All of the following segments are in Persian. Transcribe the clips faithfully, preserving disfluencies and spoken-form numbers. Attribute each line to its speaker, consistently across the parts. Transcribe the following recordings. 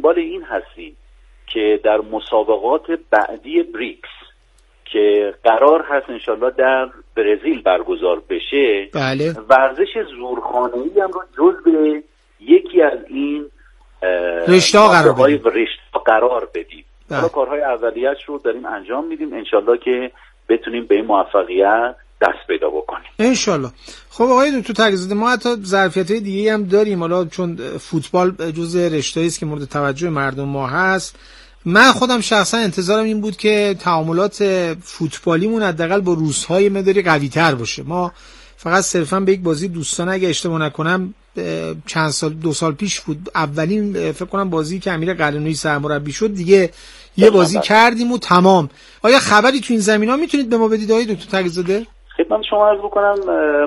Speaker 1: دنبال این هستیم که در مسابقات بعدی بریکس که قرار هست انشالله در برزیل برگزار بشه،
Speaker 2: بله.
Speaker 1: ورزش زورخانه‌ای هم رو جزء یکی از این
Speaker 2: رشته‌ها قرار بدیم.
Speaker 1: رشته‌ها قرار بدیم.
Speaker 2: بله.
Speaker 1: حالا کارهای اولیه‌اش رو داریم انجام میدیم، انشالله که بتونیم به این موفقیت دست پیدا بکنیم
Speaker 2: انشالله. خب آقای دکتر تقی‌زاده، ما حتی ظرفیت‌های دیگه‌ای هم داریم، حالا چون فوتبال جزء رشته‌ای است که مورد توجه مردم ما هست. من خودم شخصا انتظارم این بود که تعاملات فوتبالیمون حداقل با روس‌های مقداری قوی‌تر باشه. ما فقط صرفا به یک بازی دوستانه، اگه اشتباه نکنم چند سال دو سال پیش بود اولین فکر کنم بازی که امیر قلعه‌نویی سرمربی شد دیگه یه بازی کردیم و تمام. آیا خبری تو این زمینا میتونید به ما بدید آقای دکتر تقی‌زاده؟
Speaker 1: خدمت شما عرض بکنم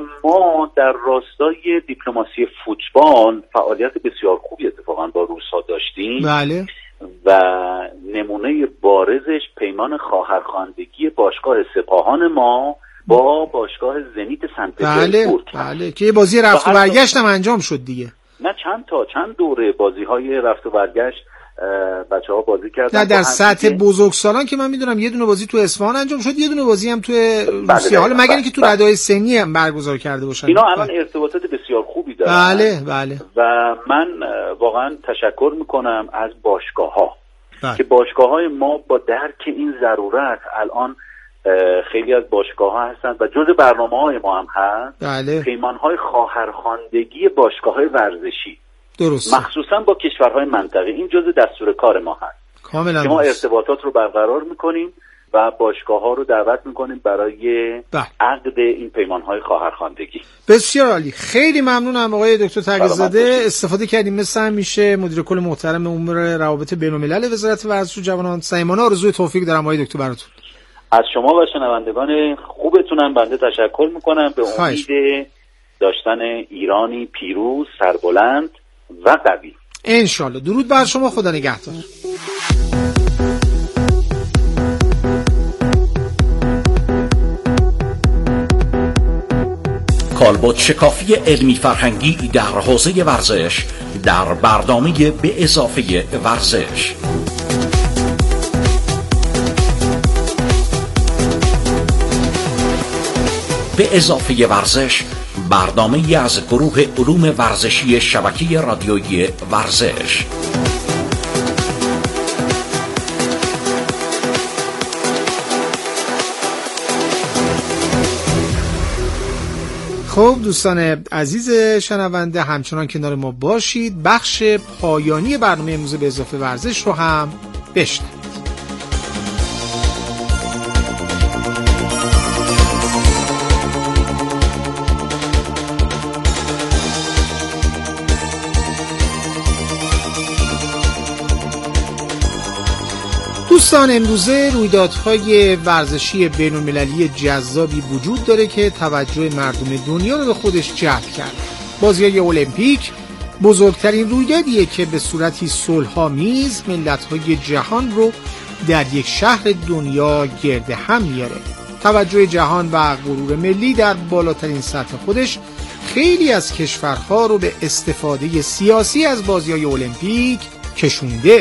Speaker 1: ما در راستای دیپلماسی فوتبال فعالیت بسیار خوبی اتفاقا با روس‌ها داشتیم.
Speaker 2: بله.
Speaker 1: و نمونه بارزش پیمان خواهرخواندگی باشگاه سپاهان ما با باشگاه زنیت سنت پترزبورگ.
Speaker 2: بله بله که یه بازی رفت و برگشت هم انجام شد دیگه.
Speaker 1: نه چند تا چند دوره بازی‌های رفت و برگشت بچه‌ها بازی کردن.
Speaker 2: نه در سطح بزرگسالان که من میدونم یه دونه بازی تو اصفهان انجام شد، یه دونه بازی هم تو روسیه. حالا مگر اینکه تو ردای سنی هم برگزار کرده باشن.
Speaker 1: اینا الان ارتباطات بسیار خوبی دارن.
Speaker 2: بله بله.
Speaker 1: و من واقعا تشکر میکنم از باشگاه‌ها
Speaker 2: بله.
Speaker 1: که باشگاه‌های ما با درک این ضرورت الان خیلی از باشگاه‌ها هستن و جزء برنامه‌های ما هم هست.
Speaker 2: بله.
Speaker 1: پیمان‌های خواهرخواندگی باشگاه‌های ورزشی.
Speaker 2: درست.
Speaker 1: مخصوصا با کشورهای منطقه، این جزء دستور کار ما هست.
Speaker 2: کاملا.
Speaker 1: که ما ارتباطات رو برقرار میکنیم و باشگاه‌ها رو دعوت میکنیم برای عقد این پیمان‌های خواهرخواندگی.
Speaker 2: بسیار عالی. خیلی ممنونم آقای دکتر تقی‌زاده. استفاده کردیم مثل همیشه. مدیر کل محترم امور روابط بین‌الملل وزارت ورزش و جوانان. صمیمانه آرزوی توفیق دارم آقای دکتر براتون.
Speaker 1: از شما و شنوندگان خوبتونم بنده تشکر میکنم، به امید داشتن ایرانی پیروز، سربلند و قوی.
Speaker 2: انشالله. درود بر شما. خدا نگهدار.
Speaker 3: کالبد شکافی علمی فرهنگی در حوزه ورزش در برنامه به اضافه ورزش. به اضافه ورزش برنامه‌ای از گروه علوم ورزشی شبکه رادیویی ورزش.
Speaker 2: خب دوستان عزیز شنونده، همچنان کنار ما باشید. بخش پایانی برنامه امروز به اضافه ورزش رو هم بشنوید. دوستان امروزه رویدادهای ورزشی بین‌المللی جذابی وجود داره که توجه مردم دنیا رو به خودش جلب کرده. بازی‌های المپیک بزرگترین رویدادیه که به صورتی صلح‌آمیز ملت‌های جهان رو در یک شهر دنیا گرد هم میاره. توجه جهان و غرور ملی در بالاترین سطح خودش خیلی از کشورها رو به استفاده سیاسی از بازی‌های المپیک کشونده.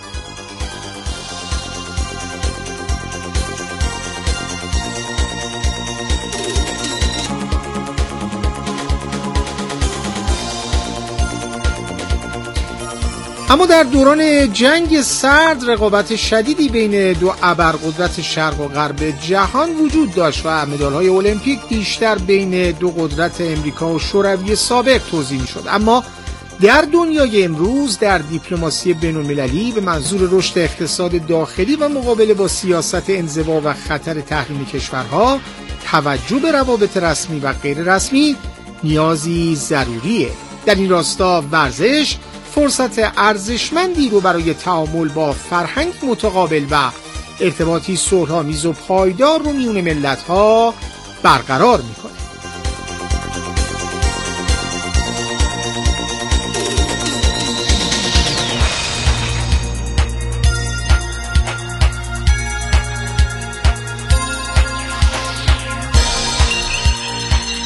Speaker 2: اما در دوران جنگ سرد رقابت شدیدی بین دو ابرقدرت شرق و غرب جهان وجود داشت و مدال‌های المپیک بیشتر بین دو قدرت امریکا و شوروی سابق توزیع می‌شد. اما در دنیای امروز در دیپلماسی بین‌المللی به منظور رشد اقتصاد داخلی و مقابله با سیاست انزوا و خطر تحریم کشورها، توجه به روابط رسمی و غیر رسمی نیازی ضروریه. در این راستا ورزش فرصت ارزشمندی رو برای تعامل با فرهنگ متقابل و ارتباطی صلح‌آمیز و پایدار رو میون ملت‌ها برقرار میکنه.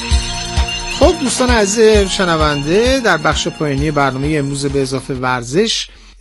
Speaker 2: خب دوستان عزیز شنونده، در بخش پایانی برنامه امروز به اضافه ورزش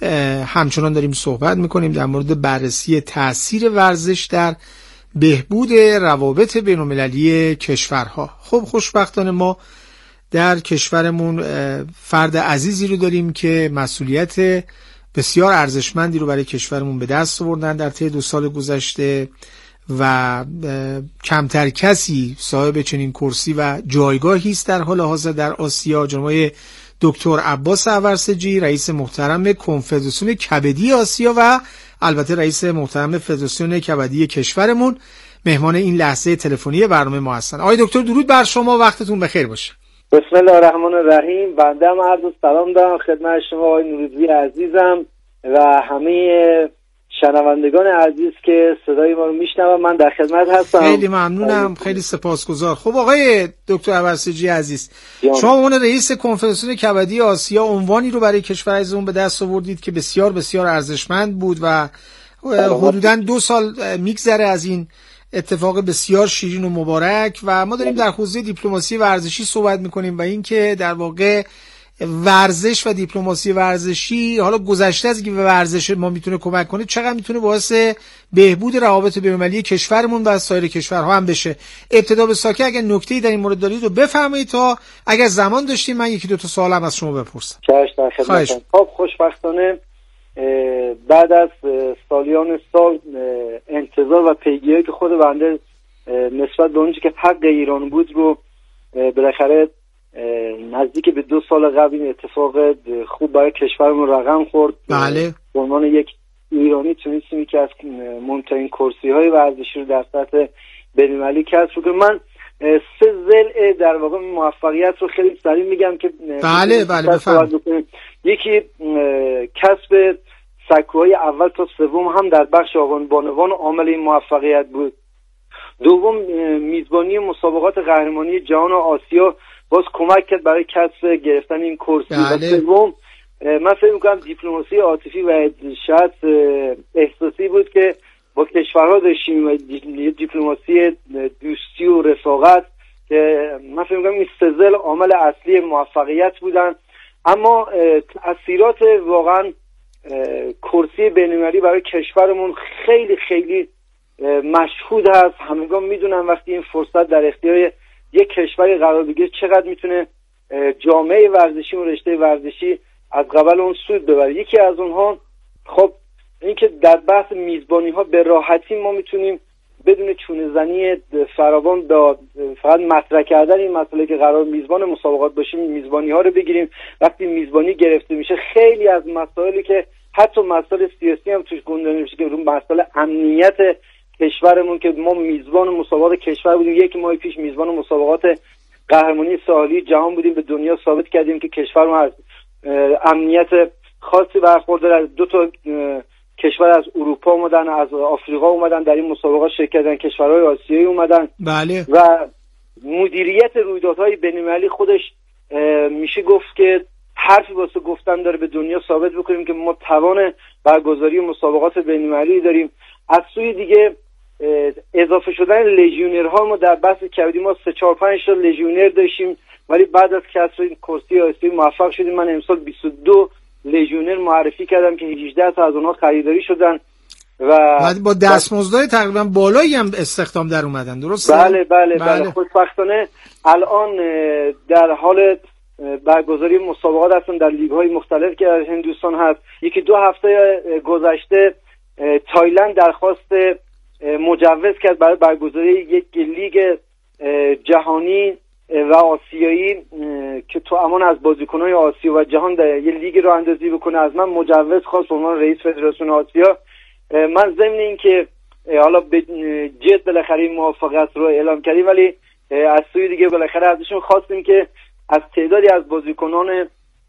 Speaker 2: همچنان داریم صحبت میکنیم در مورد بررسی تأثیر ورزش در بهبود روابط بین‌المللی کشورها. خب خوشبختانه ما در کشورمون فرد عزیزی رو داریم که مسئولیت بسیار ارزشمندی رو برای کشورمون به دست آوردن در طی دو سال گذشته و کمتر کسی صاحب چنین کرسی و جایگاهی است در حال حاضر در آسیا. جناب دکتر عباس عورسجی، رئیس محترم کنفدراسیون کبدی آسیا و البته رئیس محترم فدراسیون کبدی کشورمون مهمان این لحظه تلفنی برنامه ما هستن. آقای دکتر درود بر شما، وقتتون بخیر باشه.
Speaker 4: بسم الله الرحمن الرحیم. بنده هم عرض سلام دارم خدمت شما آقای نوروزی عزیزم و همه شنوندگان عزیز که صدای ما رو میشنون. من در خدمت هستم.
Speaker 2: خیلی ممنونم، خیلی سپاسگزار. خب آقای دکتر عورسجی عزیز، شما عنوان رئیس کنفدراسیون کبدی آسیا عنوانی رو برای کشور عزیزمون به دست آوردید که بسیار بسیار ارزشمند بود و حدوداً دو سال میگذره از این اتفاق بسیار شیرین و مبارک و ما داریم در حوزه دیپلماسی ورزشی صحبت میکنیم و اینکه در واقع ورزش و دیپلماسی ورزشی حالا گذشته از اینکه به ورزش ما میتونه کمک کنه، چقدر میتونه باعث بهبود روابط بین‌المللی کشورمون و سایر کشورها هم بشه. ابتدا به ساکه اگر نکته‌ای در این مورد دارید رو بفرمایید تا اگر زمان داشتیم من یکی دو تا سوالم از شما بپرسم.
Speaker 4: خواهش. خب خوشبختانه بعد از سالیان سال انتظار و پیگیری که خود بنده نسبت به اونچه که حق ایران بود رو بالاخره نزدیک به دو سال قبل این اتفاق خوب برای کشورمون رقم خورد.
Speaker 2: بله.
Speaker 4: به عنوان یک ایرانی تونستیم که از مهمترین کرسی‌های ورزشی رو در سطح بین‌المللی کسب کنیم. من سه ضلع در واقع موفقیت رو خیلی سریع میگم که
Speaker 2: بله بله بفرمایید.
Speaker 4: یکی کسب سکوهای اول تا سوم هم در بخش آقایان بانوان عامل این موفقیت بود. دوم میزبانی مسابقات قهرمانی جهان و آسیا باز کمک کرد برای کسب گرفتن این کرسی.
Speaker 2: بله.
Speaker 4: و سوم من فکر می‌کنم دیپلماسی عاطفی و شاید احساسی بود که با کشورها داشتیم و دیپلماسی دوستی و رفاقت که من فکر می‌کنم این سه ضلع عامل اصلی موفقیت بودن. اما تأثیرات واقعا کرسی بین‌المللی برای کشورمون خیلی خیلی مشهود هست. همگان میدونن وقتی این فرصت در اختیار یک کشوری قرار بگیره چقدر میتونه جامعه ورزشی و رشته ورزشی از قبل اون سود ببره. یکی از اونها خب اینکه در بحث میزبانی ها به راحتی ما میتونیم بدون چونه زنی فراوان با فقط مطرح کردن این مسئله که قرار میزبان مسابقات باشیم میزبانی ها رو بگیریم. وقتی میزبانی گرفته میشه خیلی از مسائلی که حتی مسائل سیاسی هم توش گنجانده میشه که رو مسئله امنیت کشورمون که ما میزبان مسابقات کشور بودیم، یک ماه پیش میزبان مسابقات قهرمانی ساحلی جهان بودیم، به دنیا ثابت کردیم که کشورمون از امنیت خاصی برخوردار. از دو تا کشور از اروپا اومدن، از آفریقا اومدن در این مسابقات شرکت کردن، کشورهای آسیایی اومدن.
Speaker 2: بله.
Speaker 4: و مدیریت رویدادهای بین‌المللی خودش میشه گفت که حرفی واسه گفتن داره، به دنیا ثابت بکنیم که ما توان برگزاری مسابقات بین‌المللی داریم. از سوی دیگه اضافه شدن لژیونرها، ما در بحث کبدی ما سه چهار پنج تا لژیونر داشتیم ولی بعد از کسب این کرسی آسیایی موفق شدیم. من امسال بیست و دو لژیونر معرفی کردم که هجده تا از اونها خریداری شدن و
Speaker 2: با دستمزدهای تقریبا بالایی هم استخدام در اومدن. درسته؟
Speaker 4: بله بله بله, بله. خوشبختانه الان در حال برگزاری مسابقات هستن در لیگ‌های مختلف که در هندوستان هست. یکی دو هفته گذشته تایلند درخواست مجوز کرد برای برگزاری یک لیگ جهانی و آسیایی که تو امان از بازیکن‌های آسیا و جهان در یه لیگ رو اندازی بکنه. از من مجوز خواست به عنوان رئیس فدراسیون آسیا. من ضمن این که حالا به جد بالاخره این موافقت رو اعلام کردیم ولی از سوی دیگه بالاخره ازشون خواستیم که از تعدادی از بازیکنان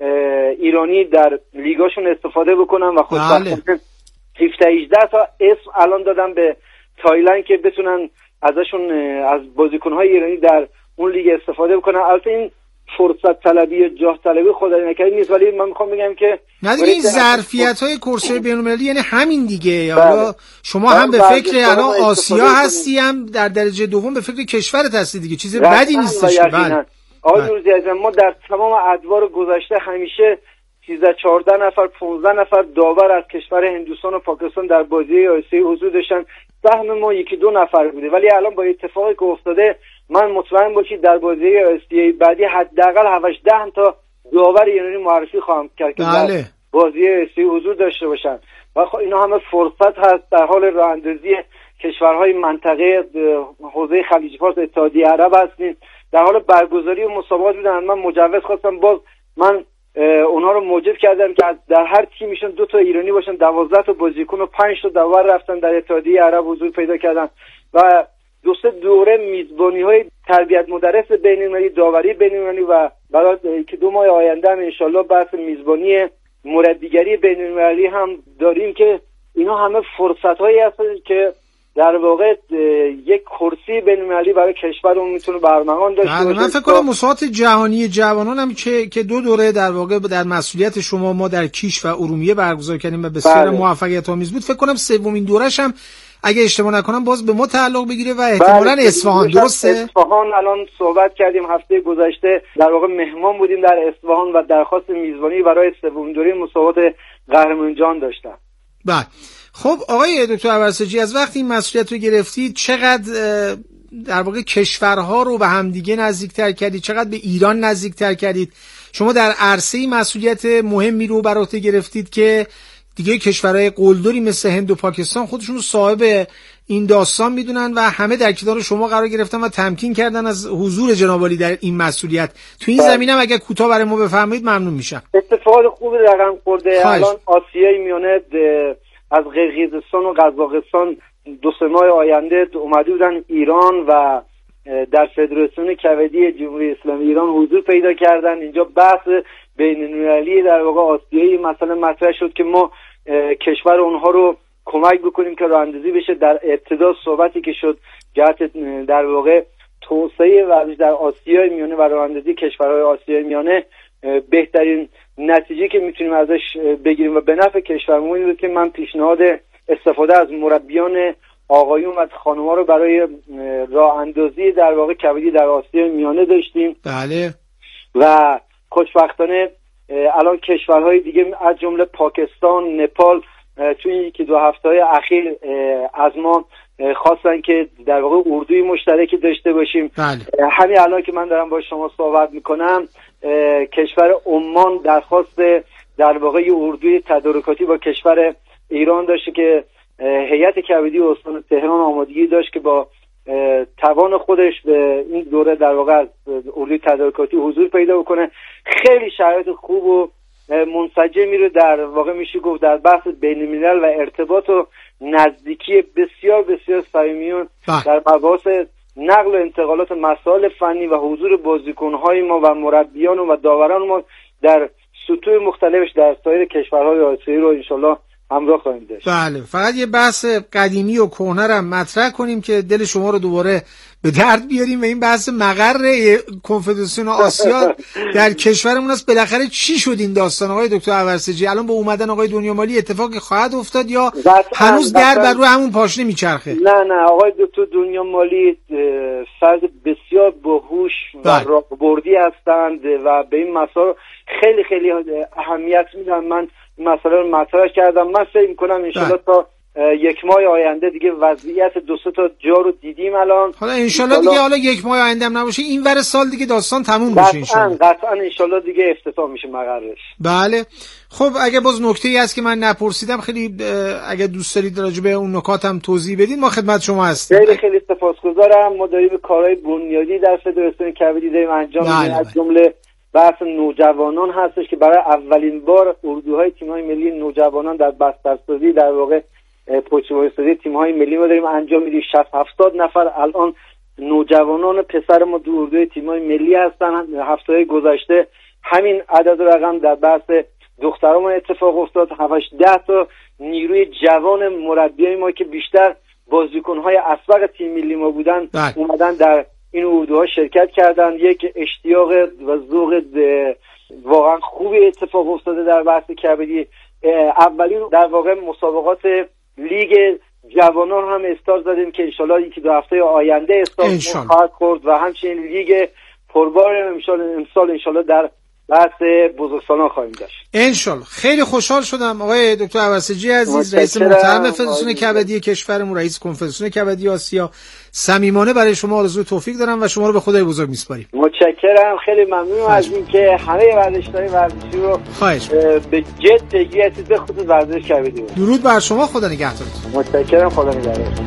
Speaker 4: ایرانی در لیگاشون استفاده بکنن و خوشبختانه هفده هجده تا اسم الان دادن به تایلند که بتونن ازشون از بازیکن‌های ایرانی در اون لیگ استفاده بکنن. البته این فرصت طلبی جاه طلبی خدای نکرده نیست ولی من میخوام بگم که
Speaker 2: نه دیگه این ظرفیت‌های کرسی بین‌المللی یعنی همین دیگه. حالا شما هم به فکر الان آسیا هستی هم در درجه دوم به فکر کشورت هستی دیگه، چیز بدی نیستش. بله
Speaker 4: آقای نوروزی عزیزم، ما در تمام ادوار گذشته همیشه سیزده چهارده نفر پانزده نفر داور از کشور هندوستان و پاکستان در بازی آسیایی حضور داشتن. سهم ما یکی دو نفر بوده، ولی الان با اتفاقی که افتاده من مطمئن باشید در بازی آسیایی بعدی حداقل هفت ده تا داور ایرانی معرفی خواهم کرد که
Speaker 2: بله.
Speaker 4: در بازی آسیایی حضور داشته باشن و خب اینا همه فرصت هست در حال راه اندازی کشورهای منطقه حوزه خلیج فارس اتحادیه عرب هستیم، در حال برگزاری مسابقات بودن. من مجوز خواستم، باز من اونها رو موجب کردم که در هر تیمشون دو تا ایرانی باشن، دوازده تا بازیکن و پنج تا داور رفتن در اتحادیه عرب حضور پیدا کردن و دو سه دوره میزبانی های تربیت مدرس بین‌المللی، داوری بین‌المللی و برای که دو ماه آینده هم انشالله بحث میزبانی مربیگری بین‌المللی هم داریم که اینا همه فرصت هایی هست که در واقع یک کرسی بین‌المللی برای کشورمون میتونه برمغان داشته باشه.
Speaker 2: من فکر کنم مسابقات جهانی جوانان هم که که دو دوره در واقع در مسئولیت شما ما در کیش و ارومیه برگزار کردیم و بسیار بله. موفقیت آمیز بود. فکر کنم سومین دورش هم اگه اشتباه نکنم باز به ما تعلق بگیره و احتمالاً بله. اصفهان، درسته؟
Speaker 4: اصفهان الان صحبت کردیم، هفته گذشته در واقع مهمان بودیم در اصفهان و درخواست میزبانی برای سومین دوره مسابقات قهرمان جهان داشتم.
Speaker 2: بله. خب آقای دکتر ابرسجی، از وقتی این مسئولیت رو گرفتید چقدر در واقع کشورها رو به همدیگه نزدیکتر کردید، چقدر به ایران نزدیکتر کردید؟ شما در عرصه مسئولیت مهمی رو بر عهده گرفتید که دیگه کشورهای قلدری مثل هند و پاکستان خودشون رو صاحب این داستان میدونن و همه در کنار شما قرار گرفتن و تمکین کردن از حضور جناب عالی در این مسئولیت. تو این زمینه هم اگه کوتاه برای ما بفرمایید ممنون میشم.
Speaker 4: اتفاق خوبی رقم خورده. الان آسیای میانه از قرقیزستان و قزاقستان دو سه ماه آینده اومده بودن ایران و در فدراسیون کبدی جمهوری اسلامی ایران حضور پیدا کردن. اینجا بحث بین‌المللی در واقع آسیایی مثلا مطرح شد که ما کشور اونها رو کمک بکنیم که راه اندازی بشه. در ابتدا صحبتی که شد جهت در واقع توسعه ورزش در آسیای میانه و راه اندازی کشورهای آسیای میانه بهترین نتیجه که میتونیم ازش بگیریم و به نفع کشورمون بود که من پیشنهاد استفاده از مربیان آقایون و خانم‌ها رو برای راه اندازی در واقع کبدی در آسیای میانه داشتیم.
Speaker 2: بله.
Speaker 4: و خوشبختانه الان کشورهای دیگه از جمله پاکستان، نپال توی این یکی دو هفته‌های اخیر از ما خواستن که در واقع اردوی مشترکی داشته باشیم.
Speaker 2: بله.
Speaker 4: همین الان که من دارم با شما صحبت میکنم کشور عمان درخواست در واقع اردوی تدارکاتی با کشور ایران داشته که هیئت کبدی استان تهران آمادگی داشت که با توان خودش به این دوره در واقع از اردوی تدارکاتی حضور پیدا بکنه. خیلی شرایط خوب و منسجمی رو در واقع میشه گفت در بحث بین‌الملل و ارتباط و نزدیکی بسیار بسیار صمیمیون در مباحث نقل و انتقالات مسائل فنی و حضور بازیکن‌های ما و مربیان و داوران ما در سطوح مختلفش در سایر کشورهای آسیایی رو انشالله همراه خواهیم داشت.
Speaker 2: بله، فقط یه بحث قدیمی و کهنه رو مطرح کنیم که دل شما رو دوباره به درد بیاریم و این بحث مقر کنفدراسیون آسیا در کشورمون است. بالاخره چی شد این داستان آقای دکتر ابرسجی؟ الان با اومدن آقای دنیا مالی اتفاقی خواهد افتاد یا هنوز در بر روی همون پاشنه میچرخه؟
Speaker 4: نه نه آقای دکتر دنیا مالی فرد بسیار باهوش و راهبردی هستند و به این مسائل خیلی خیلی اهمیت میدن. من مسئله رو مطرح کردم. من فکر می‌کنم انشالله تا یک ماه آینده دیگه وضعیت دو سه تا جا رو دیدیم الان.
Speaker 2: حالا انشالله دیگه حالا یک ماه آینده هم نباشه، این ور سال دیگه داستان تموم بشه انشالله.
Speaker 4: قطعاً قطعاً انشالله دیگه افتتاح میشه مقرش.
Speaker 2: بله. خب اگه باز نکته‌ای هست که من نپرسیدم خیلی اگه دوست دارید راجع به اون نکات هم توضیح بدید ما خدمت شما هستیم.
Speaker 4: خیلی خیلی سپاسگزارم. ما داریم کارهای بنیادی در فدراسیون کبدی داریم انجام میدیم. از جمله بحث نوجوانان هستش که برای اولین بار اردوهای تیم‌های ملی نوجوانان در بسترسازی در واقع پشتیبانی‌سازی تیم‌های ملی ما داریم انجام میدیم. شصت هفتاد نفر الان نوجوانان پسر ما دو اردوی تیم‌های ملی هستن. هفته‌های گذشته همین عدد رقم در بحث دختران اتفاق افتاد. هشت ده تا نیروی جوان مربیای ما که بیشتر بازیکن‌های اسبق تیم ملی ما بودن اومدن در این اردوها شرکت کردن. یک اشتیاق و ذوق واقعا خوبی اتفاق افتاده در بحث کبدی. اولین در واقع مسابقات لیگ جوانان هم استارت زدیم که انشالله یکی دو هفته آینده استارت خواهد خورد و همچنین لیگ پربار امسال امسال انشالله در بحث بزرگسالان خواهیم داشت
Speaker 2: انشالله. خیلی خوشحال شدم آقای دکتر عوضی عزیز، رئیس محترم فدراسیون کبدی کشورمون، رئیس کنفدراسیون کبدی آسیا. صمیمانه برای شما آرزوی توفیق دارم و شما رو به خدای بزرگ میسپاریم.
Speaker 4: متشکرم، خیلی ممنونم از اینکه همه ورزشکارای ورزشی رو
Speaker 2: خواهش
Speaker 4: به جد بگیرید، به خصوص ورزش کبدی.
Speaker 2: درود بر شما، خدا نگهدارتون.
Speaker 4: متشکرم، خدا نگهدارتون.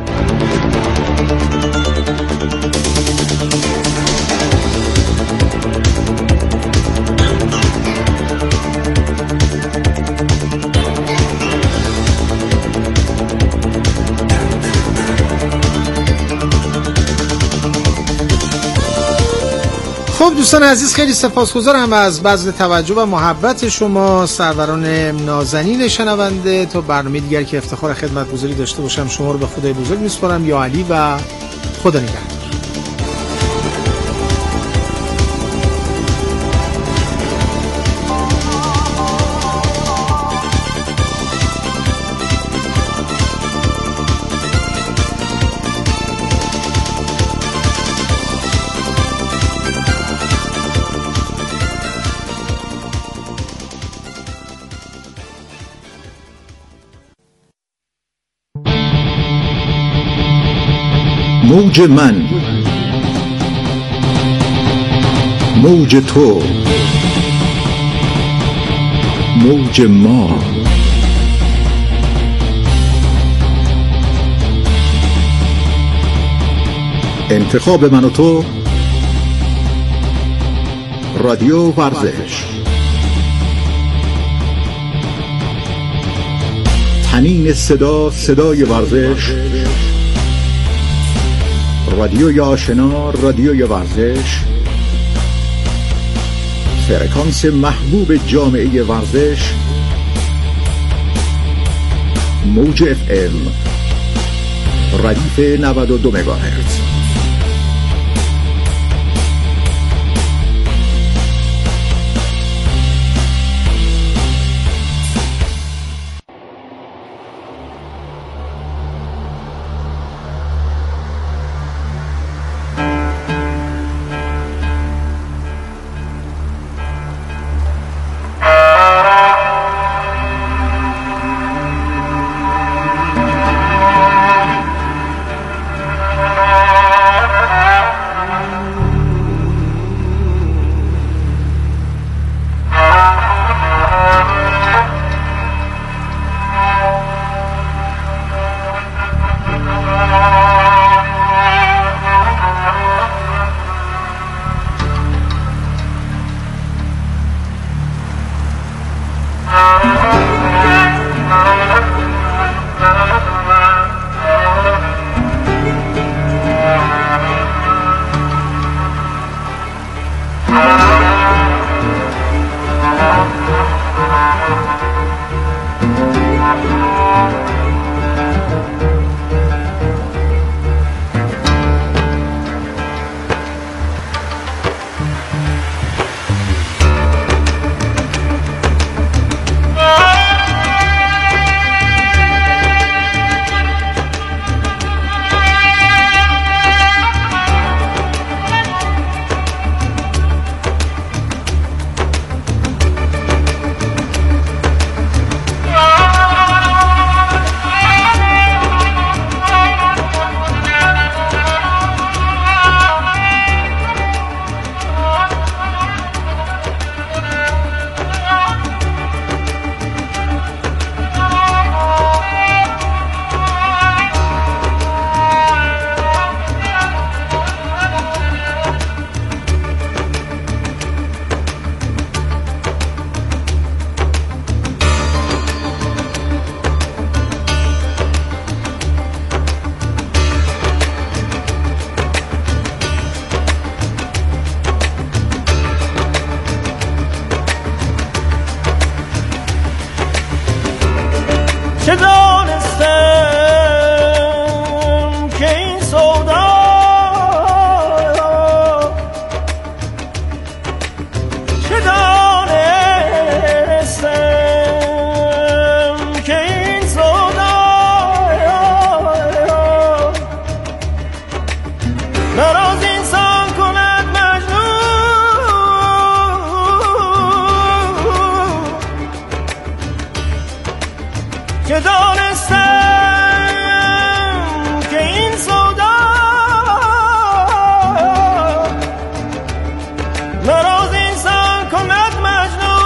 Speaker 2: خب دوستان عزیز، خیلی سپاسگزارم از بذل توجه و محبت شما سروران نازنین شنونده. تا برنامه دیگر که افتخار خدمتگزاری داشته باشم، شما رو به خدای بزرگ میسپارم. یا علی و خدا نگهدار.
Speaker 5: موج من، موج تو، موج ما. انتخاب من و تو، رادیو ورزش. طنین صدا، صدای ورزش. رادیوی آشنا، رادیوی ورزش. فرکانس محبوب جامعه ورزش، موج اف ام، ردیف نود و دو مگاهرتز.
Speaker 6: که دانستم که این سودا نراز انسان کند مجنون.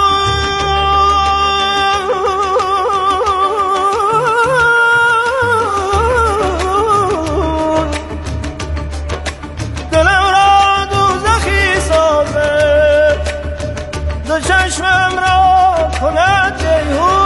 Speaker 6: دلم را دوزخی سازه، دو چشمم را کند جیهون.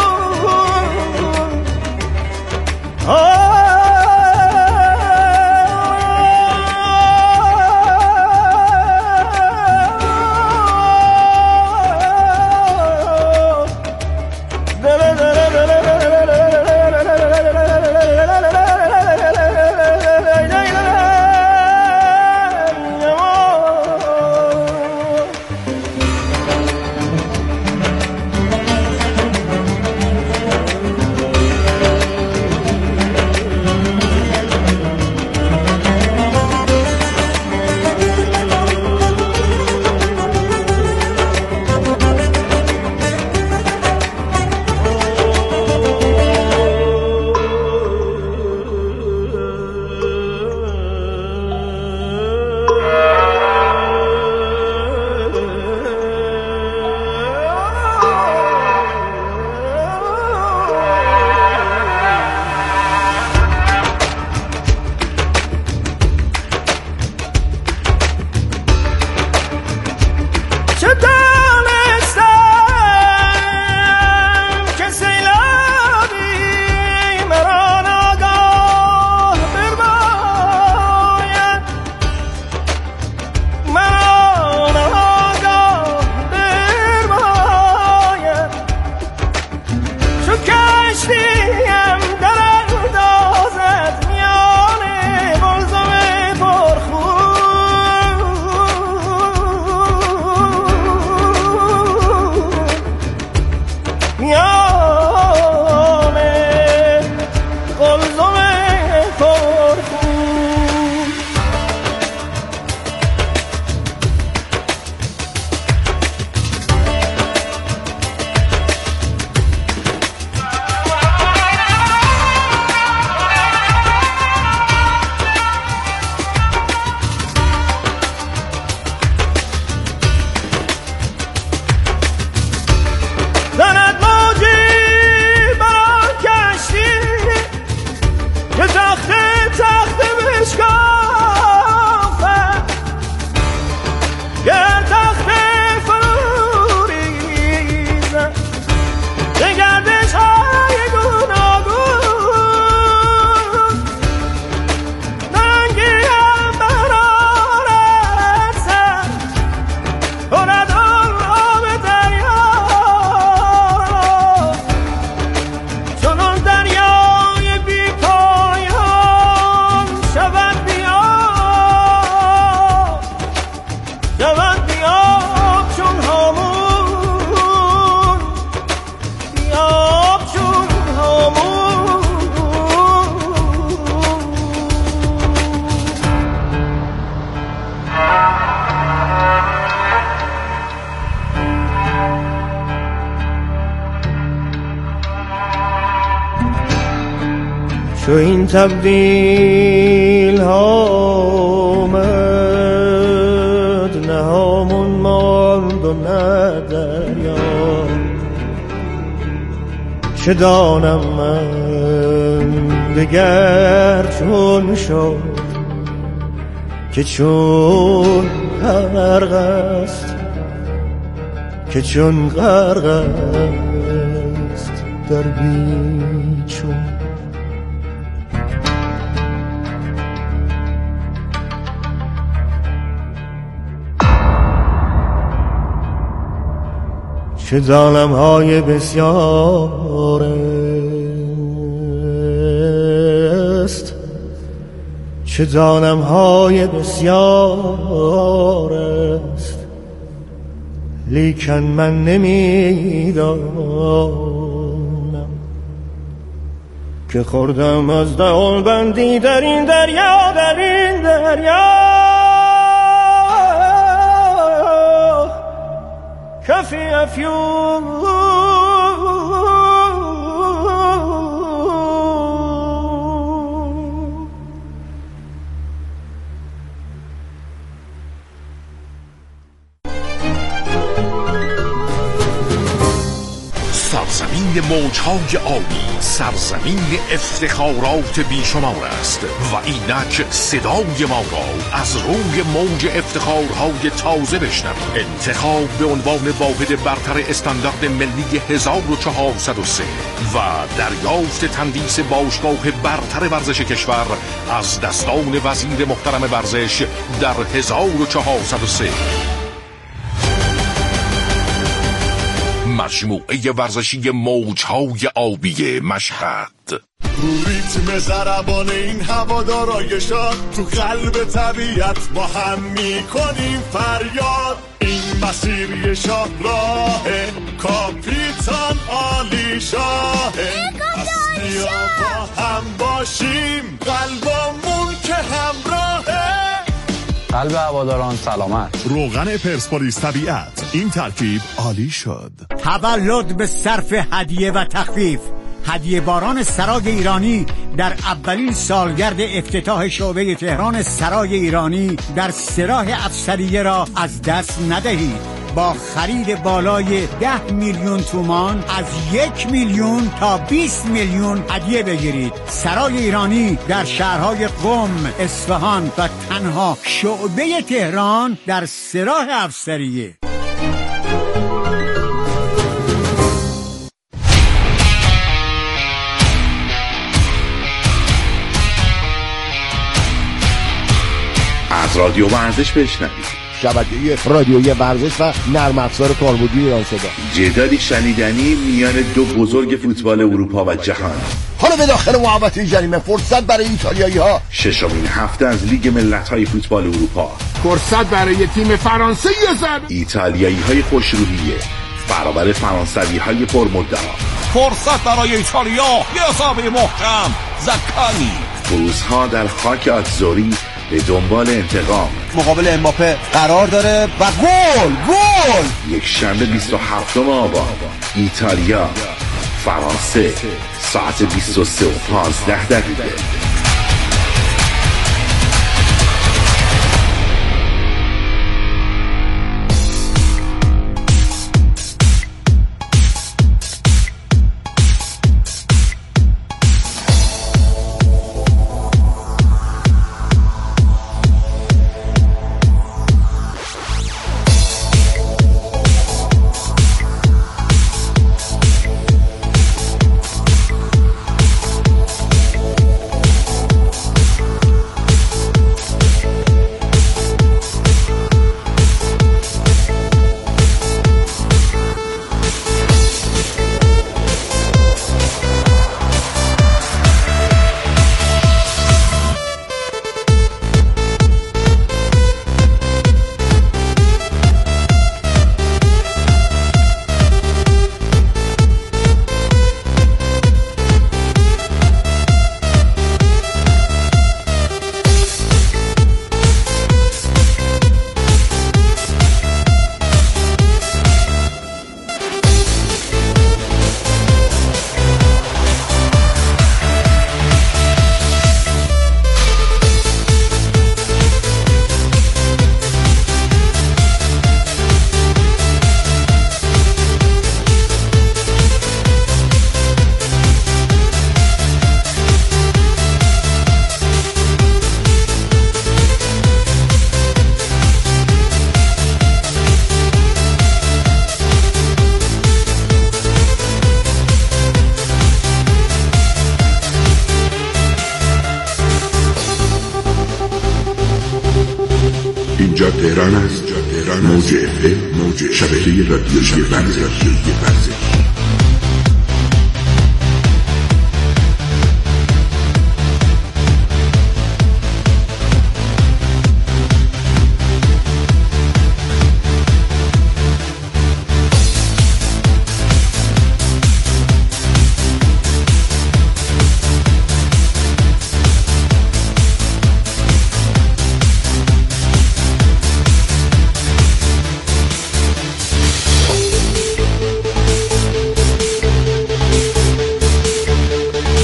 Speaker 7: چو این تبدیل ها آمد، نه همون ماند و نه دریا. چه دانم من دگر چون شد که چون غرق است، که چون غرق است در بیچون. چه ظالم های بسیار است، چه ظالم های بسیار است، لیکن من نمیدانم که خوردم از دهان بندی در این دریا، در این دریا. کفی افیون
Speaker 8: موجهای آبی سرزمین افتخارات بیشمار است و اینک صدای ما را از روی موج افتخارهای تازه بشنوید. انتخاب به عنوان واحد برتر استاندارد ملی هزار و چهارصد و سه و دریافت تندیس باشگاه برتر ورزش کشور از دستان وزیر محترم ورزش در هزار و چهارصد و سه. مجموعه ورزشی موجهای آبی مشهد.
Speaker 9: ریتم ضربان این هوادارایشان تو قلب طبیعت با هم میکنیم فریاد. این مسیر شاهراه کاپیتان عالی شاهه. پس بیا با هم باشیم قلبمون که همراهه.
Speaker 10: قلب هواداران سلامت.
Speaker 9: روغن پرسپولیس طبیعت، این ترکیب عالی شد.
Speaker 11: تولد به صرف هدیه و تخفیف. هدیه باران سرای ایرانی در اولین سالگرد افتتاح شعبه تهران سرای ایرانی در سراح افسریه را از دست ندهید. با خرید بالای ده میلیون تومان از یک میلیون تا بیست میلیون هدیه بگیرید. سرای ایرانی در شهرهای قم، اصفهان و تنها شعبه تهران در سراح افسریه.
Speaker 8: از رادیو ورزش بشنوید.
Speaker 12: شبکه رادیویی ورزش و نرم افزار کاربردی ایران صدا.
Speaker 8: جدالی شنیدنی میان دو بزرگ فوتبال اروپا و جهان.
Speaker 12: حالا به داخل محوطه جریمه فرصت برای ایتالیایی ها.
Speaker 8: ششمین هفته از لیگ ملت های فوتبال اروپا.
Speaker 2: فرصت برای تیم فرانسه زد.
Speaker 8: ایتالیایی های خوشروحیه برابر فرانسوی های پرمدعا.
Speaker 3: فرصت برای ایتالیا، یه اصابه محکم زکانی.
Speaker 8: فروزها در خاک آتزوری به دنبال انتقام.
Speaker 12: مقابل امباپه قرار داره و گل گل.
Speaker 8: یک شنبه بیست و هفتم آبان ایتالیا فرانسه ساعت بیست و سه و پانزده دقیقه.
Speaker 5: اینجا تهران است. موج اف ام، موج شبکه رادیویی ورزشی.